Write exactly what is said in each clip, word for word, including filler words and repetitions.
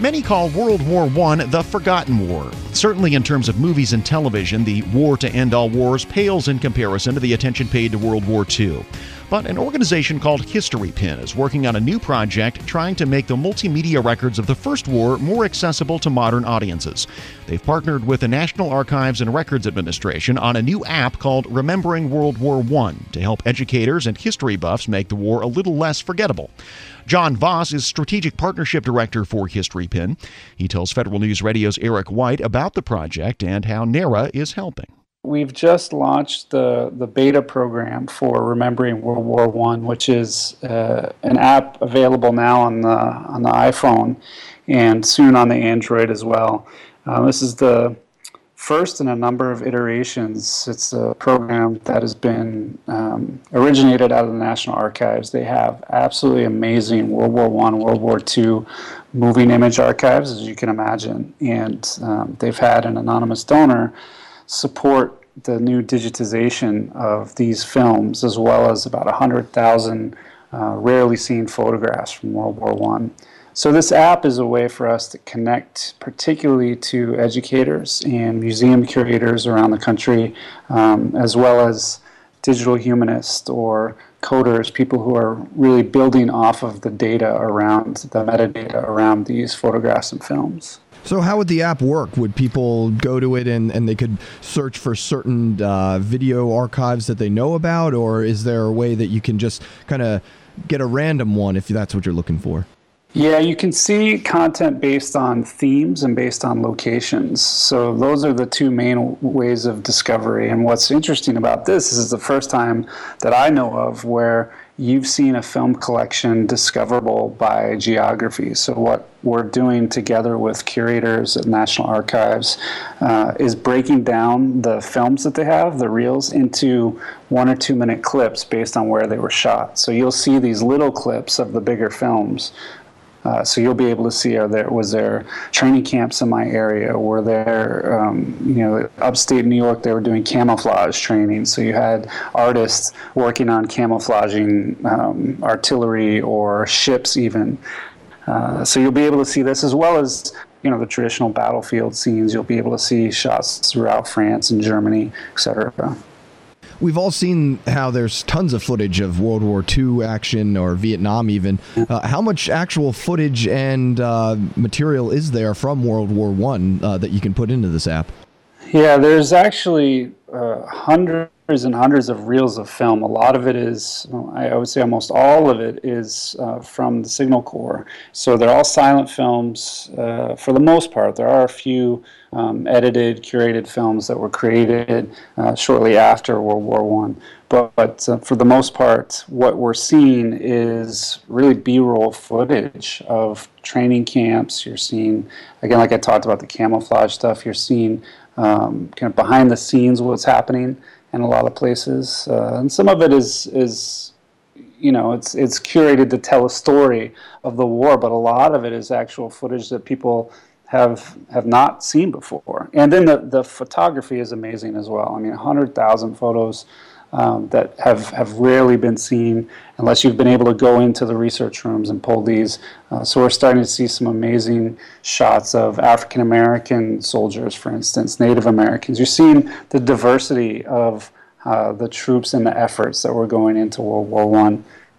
Many call World War One the Forgotten War. Certainly in terms of movies and television, the war to end all wars pales in comparison to the attention paid to World War Two. But an organization called HistoryPin is working on a new project trying to make the multimedia records of the First War more accessible to modern audiences. They've partnered with the National Archives and Records Administration on a new app called Remembering World War One to help educators and history buffs make the war a little less forgettable. John Voss is Strategic Partnership Director for HistoryPin. He tells Federal News Radio's Eric White about the project and how NARA is helping. We've just launched the, the beta program for Remembering World War One, which is uh, an app available now on the on the iPhone and soon on the Android as well. Uh, this is the first in a number of iterations. It's a program that has been um, originated out of the National Archives. They have absolutely amazing World War One, World War Two moving image archives, as you can imagine, and um, they've had an anonymous donor support the new digitization of these films, as well as about one hundred thousand uh, rarely seen photographs from World War One. So this app is a way for us to connect particularly to educators and museum curators around the country, um, as well as digital humanists or coders, people who are really building off of the data around, the metadata around these photographs and films. So how would the app work? Would people go to it and, and they could search for certain uh, video archives that they know about, or is there a way that you can just kind of get a random one if that's what you're looking for? Yeah, you can see content based on themes and based on locations. So those are the two main ways of discovery. And what's interesting about this is it's the first time that I know of where you've seen a film collection discoverable by geography. So what we're doing together with curators at National Archives uh, is breaking down the films that they have, the reels, into one or two minute clips based on where they were shot. So you'll see these little clips of the bigger films. Uh, so you'll be able to see, are there, was there training camps in my area? Were there, um, you know, upstate New York, they were doing camouflage training. So you had artists working on camouflaging um, artillery or ships even. Uh, so you'll be able to see this, as well as, you know, the traditional battlefield scenes. You'll be able to see shots throughout France and Germany, et cetera. We've all seen how there's tons of footage of World War Two action, or Vietnam even. Uh, how much actual footage and uh, material is there from World War One uh, that you can put into this app? Yeah, there's actually uh, hundreds and hundreds of reels of film. A lot of it is, I would say almost all of it is uh, from the Signal Corps. So they're all silent films uh, for the most part. There are a few um, edited, curated films that were created uh, shortly after World War One. But, but uh, for the most part, what we're seeing is really B-roll footage of training camps. You're seeing, again, like I talked about the camouflage stuff, you're seeing um, kind of behind the scenes what's happening in a lot of places, uh, and some of it is is you know it's it's curated to tell a story of the war, but a lot of it is actual footage that people have have not seen before. And then the the photography is amazing as well. I mean, one hundred thousand photos um, that have have rarely been seen unless you've been able to go into the research rooms and pull these. Uh, so we're starting to see some amazing shots of African American soldiers, for instance, Native Americans. You're seeing the diversity of uh, the troops and the efforts that were going into World War One,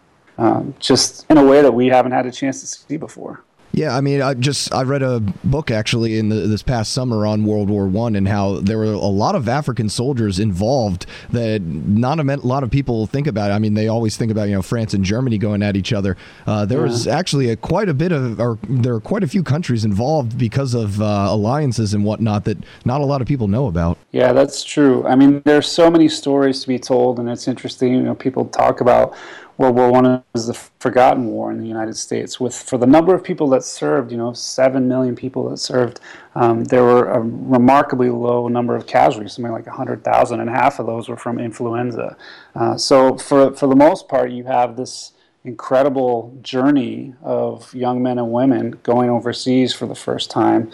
um, just in a way that we haven't had a chance to see before. Yeah, I mean, I just I read a book actually in the, this past summer on World War One and how there were a lot of African soldiers involved that not a lot of people think about. I mean, they always think about, you know, France and Germany going at each other. Uh, there yeah. was actually a, quite a bit of, or there are quite a few countries involved because of uh, alliances and whatnot that not a lot of people know about. Yeah, that's true. I mean, there's so many stories to be told, and it's interesting. You know, people talk about World War One is the forgotten war in the United States. With for the number of people that served, you know, seven million people that served, um, there were a remarkably low number of casualties, something like a hundred thousand, and half of those were from influenza. Uh, so for for the most part, you have this incredible journey of young men and women going overseas for the first time.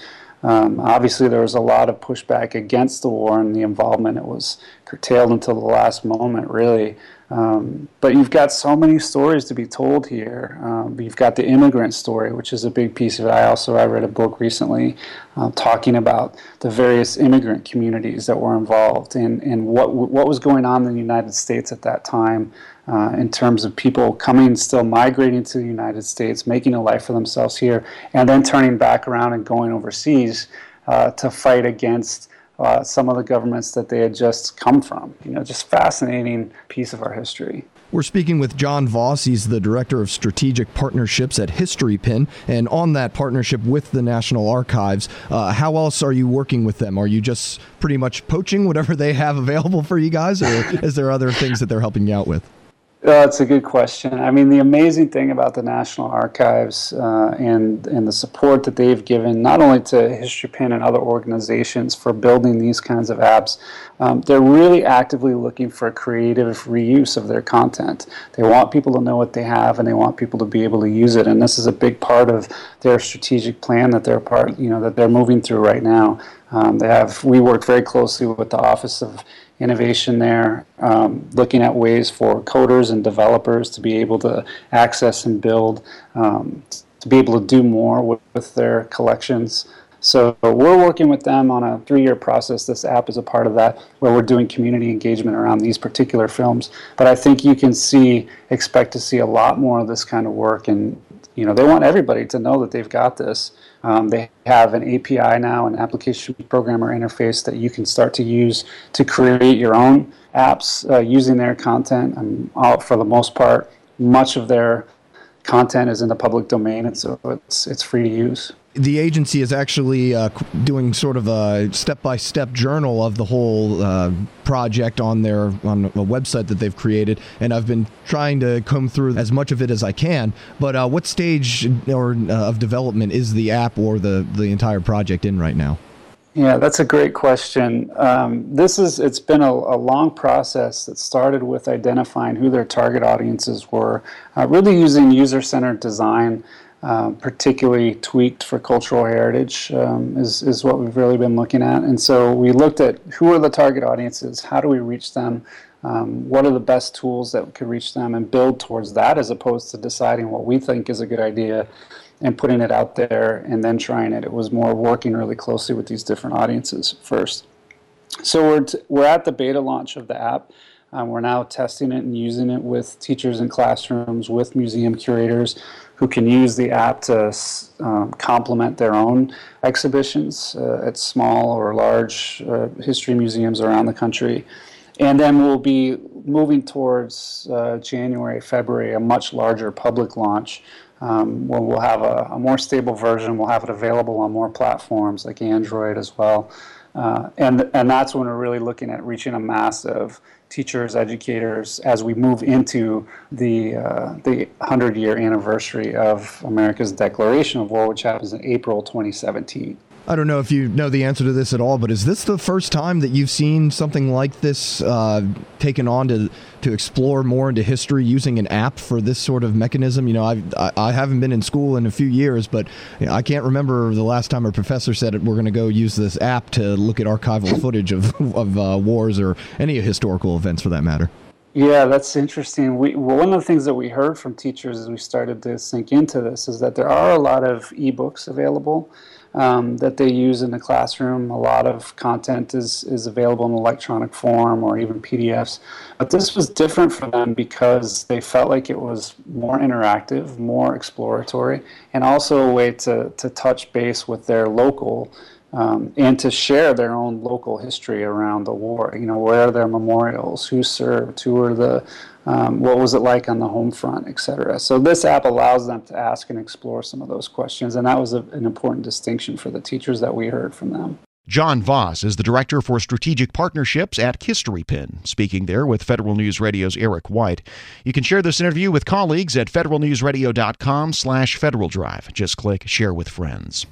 Um, obviously, there was a lot of pushback against the war and the involvement. It was curtailed until the last moment, really. Um, but you've got so many stories to be told here. Um, you've got the immigrant story, which is a big piece of it. I also I read a book recently uh, talking about the various immigrant communities that were involved and, and what what was going on in the United States at that time uh, in terms of people coming, still migrating to the United States, making a life for themselves here, and then turning back around and going overseas uh, to fight against Uh, some of the governments that they had just come from. You know, just fascinating piece of our history. We're speaking with John Voss. He's the Director of Strategic Partnerships at History Pin. And on that partnership with the National Archives, uh, how else are you working with them? Are you just pretty much poaching whatever they have available for you guys, or is there other things that they're helping you out with? Uh, that's a good question. I mean, the amazing thing about the National Archives uh, and and the support that they've given not only to History Pin and other organizations for building these kinds of apps, um, they're really actively looking for creative reuse of their content. They want people to know what they have, and they want people to be able to use it. And this is a big part of their strategic plan that they're part, you know, that they're moving through right now. Um, they have. We work very closely with the Office of Innovation there, um, looking at ways for coders and developers to be able to access and build, um, to be able to do more with, with their collections. So we're working with them on a three-year process. This app is a part of that, where we're doing community engagement around these particular films. But I think you can see, expect to see a lot more of this kind of work, and you know, they want everybody to know that they've got this. Um, they have an A P I now, an application programmer interface that you can start to use to create your own apps uh, using their content. And all, for the most part, much of their content is in the public domain, and so it's it's free to use. The agency is actually uh, doing sort of a step-by-step journal of the whole uh, project on their on a website that they've created, and I've been trying to comb through as much of it as I can. But uh, what stage or uh, of development is the app or the the entire project in right now? Yeah, that's a great question. Um, this is it's been a, a long process that started with identifying who their target audiences were, uh, really using user-centered design. Um, particularly tweaked for cultural heritage um, is, is what we've really been looking at. And so we looked at who are the target audiences, how do we reach them, um, what are the best tools that could reach them, and build towards that as opposed to deciding what we think is a good idea and putting it out there and then trying it. It was more working really closely with these different audiences first. So we're, t- we're at the beta launch of the app. Um, we're now testing it and using it with teachers in classrooms, with museum curators who can use the app to um, complement their own exhibitions uh, at small or large uh, history museums around the country. And then we'll be moving towards uh, January, February, a much larger public launch um, where we'll have a, a more stable version. We'll have it available on more platforms like Android as well. Uh, and and that's when we're really looking at reaching a mass of teachers, educators, as we move into the uh, the hundred-year anniversary of America's Declaration of War, which happens in April twenty seventeen. I don't know if you know the answer to this at all, but is this the first time that you've seen something like this uh, taken on to to explore more into history using an app for this sort of mechanism? You know, I've, I I haven't been in school in a few years, but you know, I can't remember the last time a professor said we're going to go use this app to look at archival footage of of uh, wars or any historical events for that matter. Yeah, that's interesting. We, well, one of the things that we heard from teachers as we started to sink into this is that there are a lot of ebooks available um, that they use in the classroom. A lot of content is, is available in electronic form or even P D Fs. But this was different for them because they felt like it was more interactive, more exploratory, and also a way to, to touch base with their local Um, and to share their own local history around the war. You know, where are their memorials? Who served? Who are the? Um, what was it like on the home front, et cetera. So this app allows them to ask and explore some of those questions, and that was a, an important distinction for the teachers that we heard from them. John Voss is the Director for Strategic Partnerships at History Pin, speaking there with Federal News Radio's Eric White. You can share this interview with colleagues at federal news radio dot com slash Federal Drive. Just click Share with Friends.